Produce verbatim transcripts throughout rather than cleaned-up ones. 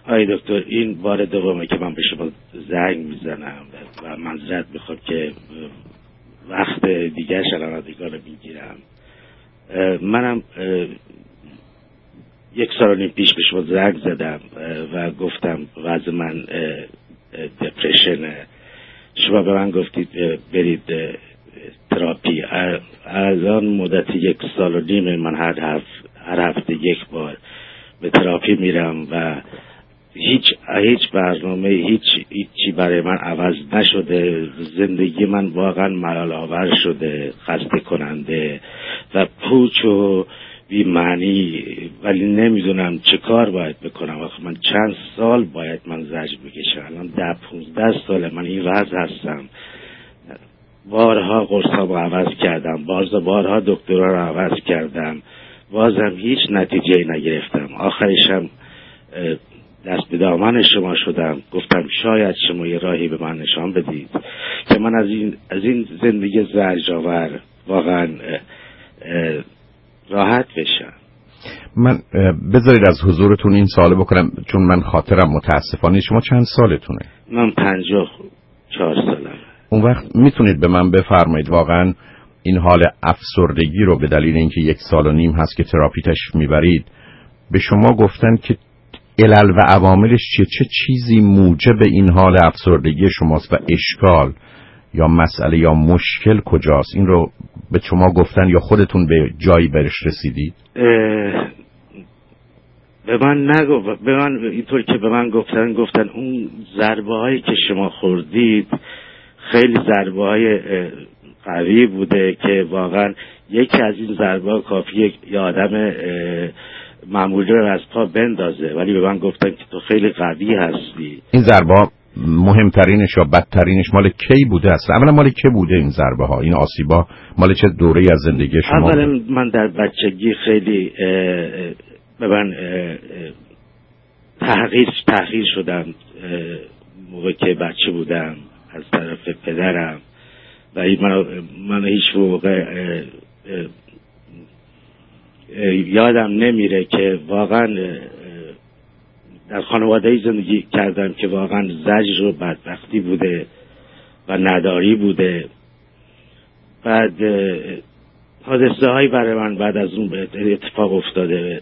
آی دکتر، این بار دومه که من به شما زنگ میزنم و معذرت میخوام که وقت دیگر شنوندگان رو میگیرم. منم یک سال و نیم پیش به شما زنگ زدم و گفتم وضع من دپرشنه. شما به من گفتید برید تراپی. از آن مدت یک سال و نیم من هر هفته هر هفته یک بار به تراپی میرم و هیچ هیچ برنامه هیچ هیچی برای من عوض نشده. زندگی من واقعا ملال آور شده، خسته کننده و پوچ و بی معنی، ولی نمیدونم چه کار باید بکنم. آخه من چند سال باید من زجر بکشم؟ الان ده پونزده ساله من این وضع هستم. بارها قرصامو عوض کردم، باز بارها دکترها رو عوض کردم، بازم هیچ نتیجه نگرفتم. آخرشم دست به دامن شما شدم، گفتم شاید شما یه راهی به من نشان بدید که من از این از این زندگی زجرآور واقعا راحت بشم. من بذارید از حضورتون این سوال بکنم، چون من خاطرم متاسفانه. شما چند سالتونه؟ من پنجاه و چهار سالم. اون وقت میتونید به من بفرمایید واقعا این حال افسردگی رو به دلیل اینکه یک سال و نیم هست که تراپیتش میبرید به شما گفتن که علل و عواملش چیه؟ چه چیزی موجب این حال افسردگی شماست و اشکال یا مسئله یا مشکل کجاست؟ این رو به شما گفتن یا خودتون به جایی برش رسیدید؟ به من نگو به من اینطور که به من گفتن گفتن اون ضربه هایی که شما خوردید خیلی ضربه های قوی بوده که واقعا یکی از این ضربه ها کافیه یه آدم معمولی رو از پا بندازه، ولی به من گفتن که تو خیلی قوی هستی. این ضربه ها مهمترینش یا بدترینش مال کی بوده اصلا؟ اولا مال کی بوده این ضربه ها، این آسیبا مال چه دوره‌ای از زندگی شما؟ اولا من در بچگی خیلی به من تحقیر تحقیر شدم موقع که بچه بودم از طرف پدرم و من من هیچ موقع یادم نمیره که واقعا در خانواده‌ای زندگی کردم که واقعا زجر و بدبختی بوده و نداری بوده. بعد حادثه هایی برای من بعد از اون اتفاق افتاده.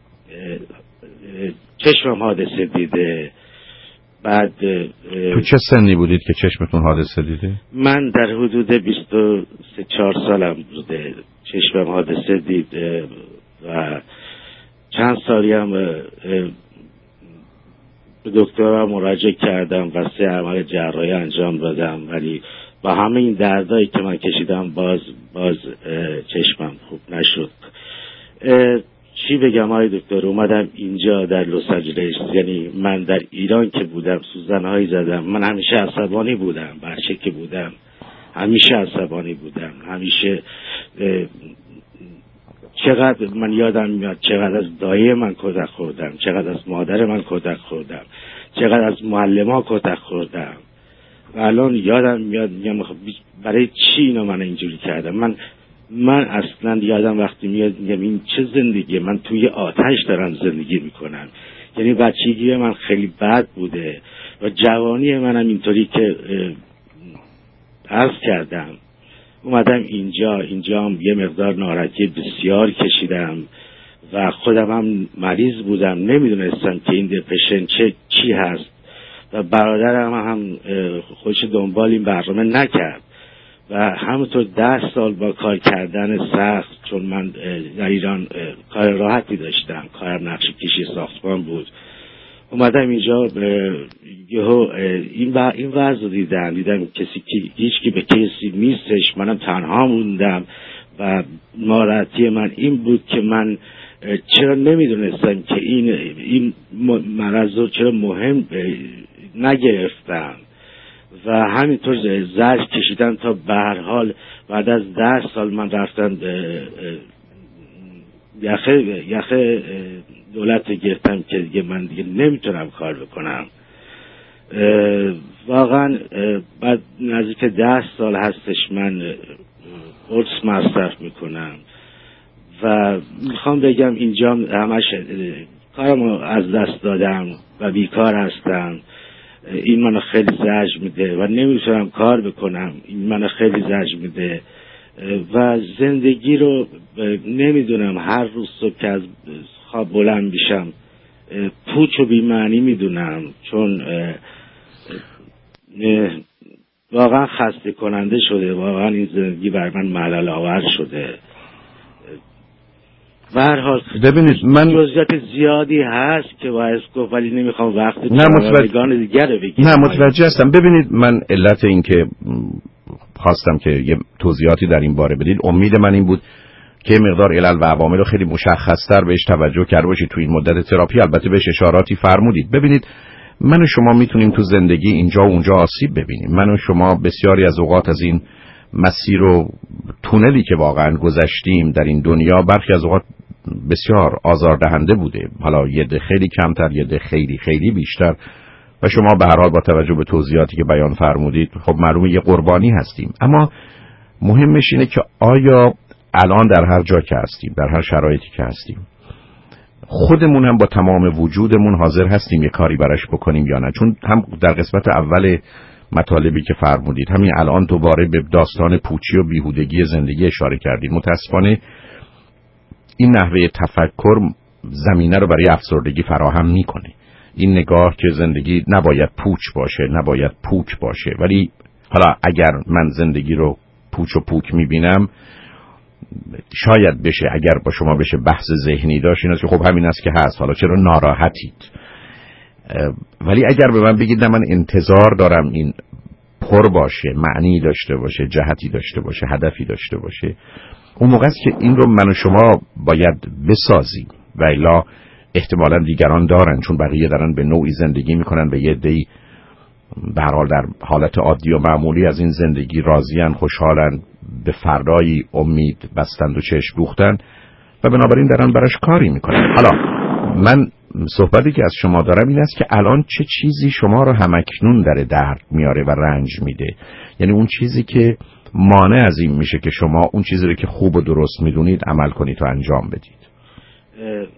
چشمم حادثه دیده. بعد تو چه سنی بودید که چشمتون حادثه دیده؟ من در حدود بیست و سه چهار سالم بوده چشمم حادثه دید و چند سالی هم به دکترها مراجعه کردم و سه عمل جراحی انجام دادم، ولی با همه این دردایی که من کشیدم باز باز چشمم خوب نشد. چی بگم آقای دکتر، اومدم اینجا در لس آنجلس، یعنی من در ایران که بودم سوزنهایی زدم. من همیشه عصبانی بودم، بچه که بودم همیشه عصبانی بودم، همیشه چقدر من یادم میاد چقدر از دایه من کتک خوردم، چقدر از مادر من کتک خوردم، چقدر از معلم‌ها کتک خوردم و الان یادم میاد میگم برای چی اینو من اینجوری کردم. من من اصلا یادم وقتی میاد میگم این چه زندگی، من توی آتش دارم زندگی میکنم. یعنی بچگی من خیلی بد بوده و جوانی منم اینطوری که عرض کردم اومدم اینجا اینجا هم یه مقدار ناراحتی بسیار کشیدم و خودم هم مریض بودم، نمیدونستم که این دپرشن چه چی هست و برادرم هم خودش دنبال این برنامه نکرد و همونطور ده سال با کار کردن سخت، چون من در ایران کار راحتی داشتم، کارم نقشه کشی ساختمان بود، اومدم اینجا یهو این این وضع دیدم دیدم کسی که هیچ کی به کسی نیستش، منم تنها موندم و ناراحتی من این بود که من چرا نمیدونستم که این این مرض رو چرا مهم نگرفتم و همینطور زجر کشیدم تا به هر حال بعد از ده سال من رفتم یخه یخه دولت گرفتم که دیگه من دیگه نمیتونم کار بکنم. واقعا بعد نزدیک ده سال هستش من قرص مصرف میکنم و میخوام بگم اینجا همش کارمو از دست دادم و بیکار هستم. این منو خیلی زجر میده و نمیتونم کار بکنم. این منو خیلی زجر میده و زندگی رو نمیدونم، هر روز صبح که از خواب بلند میشم پوچ و بی‌معنی میدونم، چون واقعا خسته کننده شده. واقعا این زندگی بر من ملال آور شده. به هر حال ببینید من جزئیات زیادی هست که باید گفت، ولی نمیخوام وقت نه متوجه دیگر رو بگیرم. نه متوجه هستم. ببینید من علت این که خواستم که یه توضیحاتی در این باره بدید، امید من این بود که مقدار علل و عوامل رو خیلی مشخص‌تر بهش توجه کرده باشید تو این مدت تراپی. البته بهش اشاراتی فرمودید. ببینید من و شما میتونیم تو زندگی اینجا و اونجا آسیب ببینیم. من و شما بسیاری از اوقات از این مسیر و تونلی که واقعا گذشتیم در این دنیا برخی از اوقات بسیار آزاردهنده بوده. حالا یه ده خیلی کمتر، یه ده خیلی خیلی بیشتر، و شما به هر حال با توجه به توضیحاتی که بیان فرمودید خب معلومه یه قربانی هستیم. اما مهمش اینه که آیا الان در هر جا که هستیم، در هر شرایطی که هستیم، خودمون هم با تمام وجودمون حاضر هستیم یه کاری براش بکنیم یا نه؟ چون هم در قسمت اول مطالبی که فرمودید، همین الان دوباره به داستان پوچی و بیهودگی زندگی اشاره کردید. متاسفانه این نحوه تفکر زمینه رو برای افسردگی فراهم میکنه. این نگاه که زندگی نباید پوچ باشه، نباید پوک باشه. ولی حالا اگر من زندگی رو پوچ و پوک میبینم، شاید بشه اگر با شما بشه بحث ذهنی داشت، این است که خب همین است که هست، حالا چرا ناراحتید؟ ولی اگر به من بگید نه من انتظار دارم این پر باشه، معنی داشته باشه، جهتی داشته باشه، هدفی داشته باشه، اون موقع است که این رو من و شما باید بسازیم. و الا احتمالاً دیگران دارن، چون بقیه دارن به نوعی زندگی میکنن و یه عده‌ای به هر حال در حالت عادی و معمولی از این زندگی راضیان، خوشحالن، به فردایی امید بستند و چشم دوختن و بنابراین دارن براش کاری میکنن. حالا من صحبتی که از شما دارم این است که الان چه چیزی شما رو همکنون در درد میاره و رنج میده؟ یعنی اون چیزی که مانع از این میشه که شما اون چیزی رو که خوب و درست میدونید عمل کنید و انجام بدید. اه اه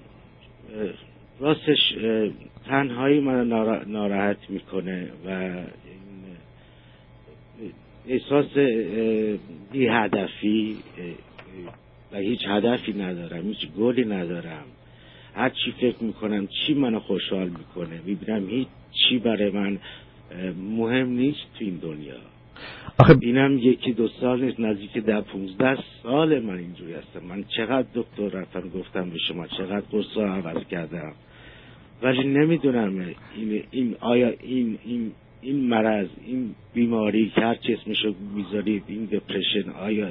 راستش تنهایی من ناراحت میکنه و احساس بی هدفی و هیچ هدفی ندارم، هیچ گلی ندارم. هر چی فکر میکنم چی منو خوشحال میکنه، میبینم هیچ چی برای من مهم نیست تو این دنیا. آخه اینم یکی دو سال نیست، نزدیک ده پونزده سال من اینجوری هستم. من چقدر دکتر رفتم گفتم به شما، چقدر قرصا عوض کردم، ولی نمیدونم این این آیا این این این مرض، این بیماری که هر چی اسمشو میذارید، این دپرشن، آیا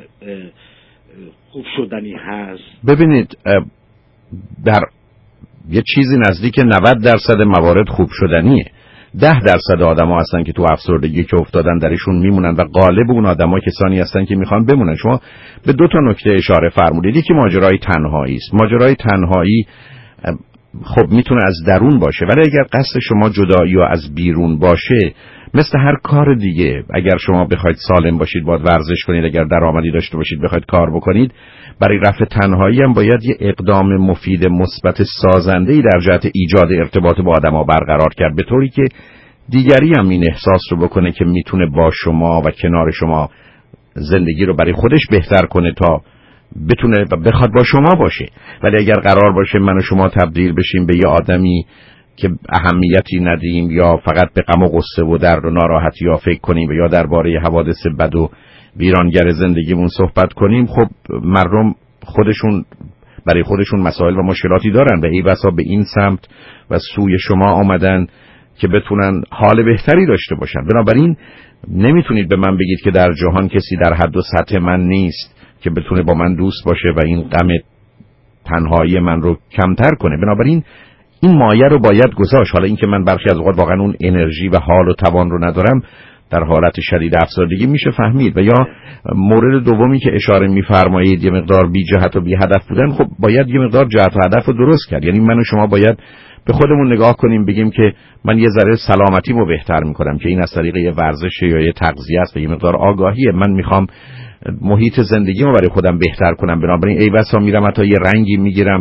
خوب شدنی هست؟ ببینید در یه چیزی نزدیک نود درصد موارد خوب شدنیه. ده درصد آدم ها هستن که تو افسردگی که افتادن درشون میمونن و غالب اون آدم ها کسانی هستن که میخوان بمونن. شما به دو تا نکته اشاره فرمودید. یکی ماجرای تنهایی است. ماجرای تنهایی خب میتونه از درون باشه، ولی اگر قصد شما جدایی یا از بیرون باشه، مثل هر کار دیگه، اگر شما بخواید سالم باشید باید ورزش کنید، اگر درآمدی داشته باشید بخواید کار بکنید، برای رفع تنهایی هم باید یه اقدام مفید مثبت سازنده‌ای در جهت ایجاد ارتباط با آدم‌ها برقرار کرد، به طوری که دیگری هم این احساس رو بکنه که میتونه با شما و کنار شما زندگی رو برای خودش بهتر کنه تا بتونه و بخواد با شما باشه. ولی اگر قرار باشه من و شما تبدیل بشیم به یه آدمی که اهمیتی ندیم یا فقط به غم و غصه و درد و ناراحتی یا فکر کنیم و یا درباره حوادث بد و ویرانگر زندگیمون صحبت کنیم، خب مردم خودشون برای خودشون مسائل و مشکلاتی دارن و ای بسا به این سمت و سوی شما آمدن که بتونن حال بهتری داشته باشن. بنابراین نمیتونید به من بگید که در جهان کسی در حد و سطح من نیست که بتونه با من دوست باشه و این غم تنهایی من رو کمتر کنه. بنابراین این مایه رو باید گذاشت. حالا این که من برخی از اوقات واقعا اون انرژی و حال و توان رو ندارم، در حالت شدید افسردگی میشه فهمید. و یا مورد دومی که اشاره میفرمایید یه مقدار بی جهت و بی هدف بودن، خب باید یه مقدار جهت و هدف رو درست کرد. یعنی من و شما باید به خودمون نگاه کنیم، بگیم که من یه ذره سلامتیمو بهتر میکنم که این از طریق یه ورزش یا یه تغذیه است و یه مقدار آگاهیه. من میخوام محیط زندگیمو برای خودم بهتر کنم، بنابراین ای بسا میرم حتی یه رنگی میگیرم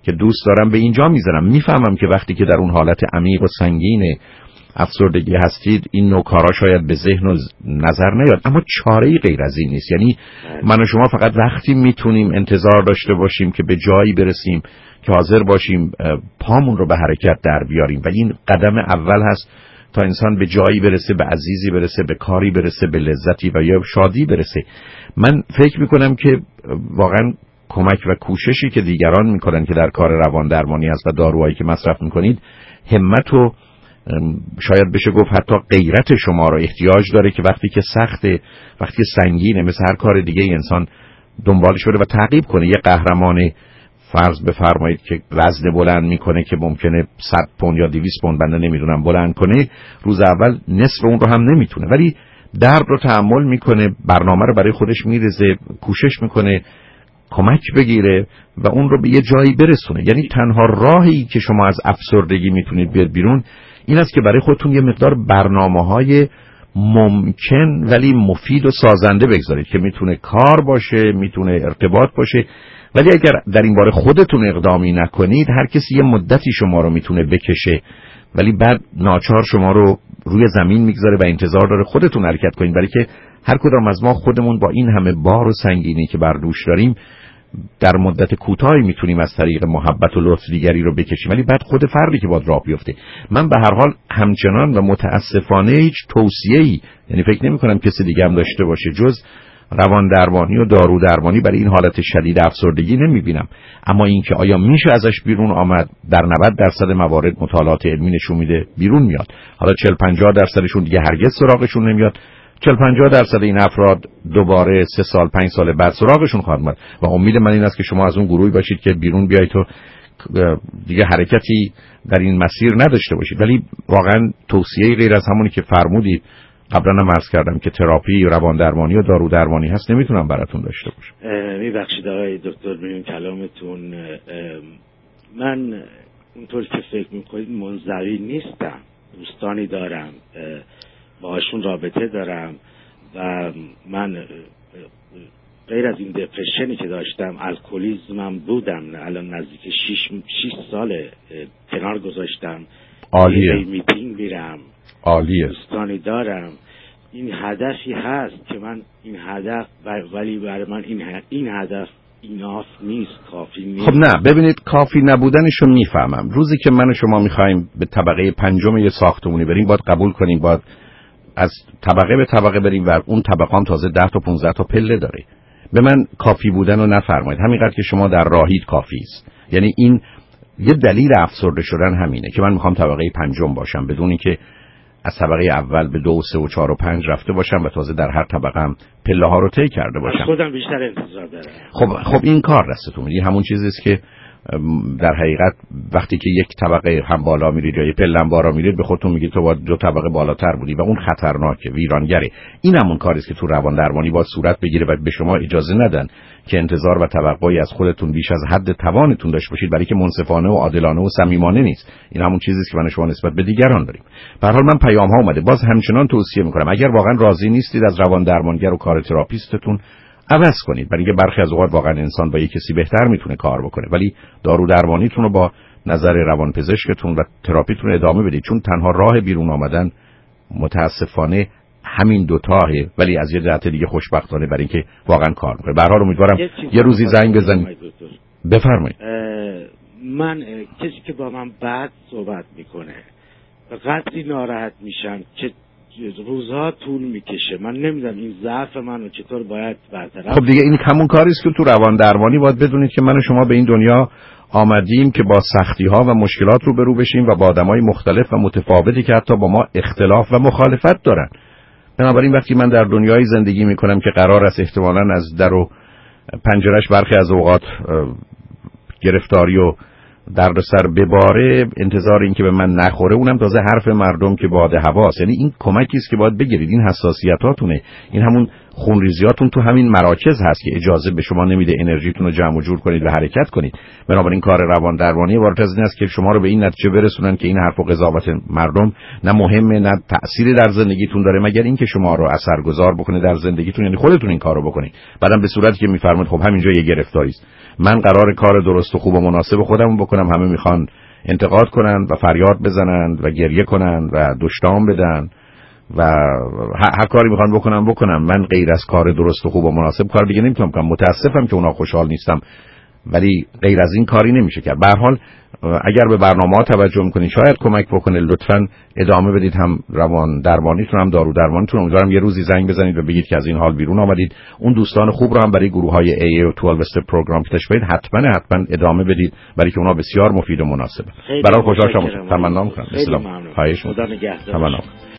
که دوست دارم به اینجا میذارم. میفهمم که وقتی که در اون حالت عمیق و سنگین افسردگی هستید این نوع کارا شاید به ذهن و نظر نیاد، اما چاره‌ای غیر از این نیست. یعنی من و شما فقط وقتی میتونیم انتظار داشته باشیم که به جایی برسیم که حاضر باشیم پامون رو به حرکت در بیاریم و این قدم اول هست تا انسان به جایی برسه، به عزیزی برسه، به کاری برسه، به لذتی و یا شادی برسه. من فکر میکنم که واقعا کمک و کوششی که دیگران میکنن که در کار روان درمانی هست و داروهایی که مصرف میکنید، همت و شاید بشه گفت حتی غیرت شما رو احتیاج داره که وقتی که سخته، وقتی که سنگینه، مثل هر کار دیگه انسان دنبالش بره و تعقیب کنه. یه قهرمان فرض بفرمایید که وزن بلند میکنه که ممکنه صد پوند یا دویست پوند بنده نمیدونم بلند کنه، روز اول نصف اون رو هم نمیتونه، ولی درد رو تحمل میکنه، برنامه رو برای خودش میرزه، کوشش میکنه کمک بگیره و اون رو به یه جایی برسونه. یعنی تنها راهی که شما از افسردگی میتونید بیاد بیرون این است که برای خودتون یه مقدار برنامه‌های ممکن ولی مفید و سازنده بگذارید که میتونه کار باشه، میتونه ارتباط باشه. ولی اگر در این باره خودتون اقدامی نکنید، هر کسی یه مدتی شما رو میتونه بکشه ولی بعد ناچار شما رو روی زمین میگذاره و انتظار داره خودتون حرکت کنید، برای که هر کدام از ما خودمون با این همه بار و سنگینی که بر دوش داریم در مدت کوتاهی میتونیم از طریق محبت و لطف دیگری رو بکشیم، ولی بعد خود فردی که باید راه بیفته. من به هر حال همچنان و متاسفانه هیچ توصیه‌ای، یعنی فکر نمی‌کنم کسی دیگه هم داشته باشه جز روان درمانی و دارو درمانی برای این حالت شدید افسردگی نمی‌بینم. اما اینکه آیا میشه ازش بیرون آمد، در نود درصد موارد مطالعات علمی نشون میده بیرون میاد. حالا چهل پنجاه درصدشون دیگه هرگز سراغشون نمیاد، چهل پنجاه درصد این افراد دوباره سه سال پنج سال بعد سراغشون خواهد اومد و امید من این است که شما از اون گروهی باشید که بیرون بیایید و دیگه حرکتی در این مسیر نداشته باشید. ولی واقعا توصیه غیر از همونی که فرمودید قبلا هم عرض کردم که تراپی روان درمانی و دارو درمانی هست نمیتونم براتون داشته باشم. میبخشید آقای دکتر میون کلامتون، من اونطور که فکر میکنید منزوی نیستم، دوستانی دارم، باهاشون رابطه دارم و من غیر از این دپرشنی که داشتم الکلیزمم بودم، الان نزدیک شش سال کنار گذاشتم. عالیه. میتینگ میرم، عالیه. دوستانی دارم. این هدفی هست که من این هدف ولی برای من این این هدف ایناف نیست، کافی نیست. خب نه، ببینید کافی نبودنشو میفهمم. روزی که من و شما میخوایم به طبقه پنجم یه ساختمونی بریم باید قبول کنیم باید از طبقه به طبقه بریم و اون طبقه هم تازه ده تا پونزده تا پله داره. به من کافی بودن رو نفرمایید، همینقدر که شما در راهید کافی است. یعنی این یه دلیل افسرده شدن همینه که من میخوام طبقه پنجم باشم بدون اینکه از طبقه اول به دو و سه و چهار و پنج رفته باشم و تازه در هر طبقه هم پله ها رو طی کرده باشم. از خودم بیشتر انتظار دارم. خب خب این کار دستتون میاد. همون چیزی است که در حقیقت وقتی که یک طبقه هم بالا میرید یا یک پله هم بالا میرید به خودتون میگید تو باید دو طبقه بالاتر بودی و اون خطرناکه، ویرانگره. این همون کاری است که تو روان درمانی باید صورت بگیره و به شما اجازه ندن که انتظار و توقعی از خودتون بیش از حد توانتون داشته باشید، برای که منصفانه و عادلانه و صمیمانه نیست. این همون چیزی است که من شما نسبت به دیگران داریم. به هر حال من پیام ها اومده، باز همچنان توصیه میکنم اگر واقعا راضی نیستید از روان درمانگر و کار تراپیستتون عوض کنید، برای اینکه برخی از اوقات واقعا انسان با یک کسی بهتر میتونه کار بکنه، ولی دارو درمانیتون رو با نظر روانپزشکتون و تراپیتون ادامه بدید، چون تنها راه بیرون آمدن متاسفانه همین دوتاه، ولی از یه جهت دیگه خوشبختانه برای اینکه واقعا کار میکنه. به هر حال امیدوارم یه, یه روزی زنگ بزنید. بفرمایید. من کسی که با من بد صحبت میکنه به قدری ناراحت میشم که روزها طول میکشه. من نمیدونم این ضعف منو چطور باید برطرف. خب دیگه این همون کاری است که تو روان درمانی باید بدونید که من و شما به این دنیا آمدیم که با سختی ها و مشکلات روبرو بشیم و با آدمای مختلف و متفاوتی که حتی با ما اختلاف و مخالفت دارن. بنابراین وقتی من در دنیای زندگی میکنم که قرار است احتمالاً از در و پنجرش برخی از اوقات گرفتاری و دردسر بباره، انتظار این که به من نخوره اونم تازه حرف مردم که باد هواست. یعنی این کمکی است که باید بگیرید، این حساسیتاتونه، این همون خونریزیاتون تو همین مراکز هست که اجازه به شما نمیده انرژیتون رو جمع و جور کنید و حرکت کنید. بنابراین کار روان درمانی عبارت از این است که شما رو به این نتیجه برسونن که این حرف و قضاوت مردم نه مهمه نه تأثیری در زندگیتون داره، مگر اینکه شما رو اثرگذار بکنه در زندگیتون، یعنی خودتون این کارو بکنید. بعدم به صورتی که میفرمایید خب همینجا یه گرفتاری است، من قرار کار درست و خوب و مناسب خودم بکنم، همه میخوان انتقاد کنن و فریاد بزنن و گریه کنن و دشنام بدن و هر کاری میخوان بکنم بکنم، من غیر از کار درست و خوب و مناسب کار دیگه نمیتونم کنم. متاسفم که اونا خوشحال نیستم، ولی غیر از این کاری نمیشه کرد. به هر حال اگر به برنامه‌ها توجه میکنید شاید کمک بکنه. لطفاً ادامه بدید، هم روان درمانیتون هم دارو درمانیتون. امیدوارم یه روزی زنگ بزنید و بگید که از این حال بیرون آمدید. اون دوستان خوب رو هم برای گروه‌های ای ای و دوازده استپ پروگرام که تشویق حتما حتما ادامه بدید، برای که اونا بسیار مفید و مناسبه. برای خوشحال شدم. تمنا می‌کنم. خیلی ممنون. خواهش خدا نگهدار. تمنا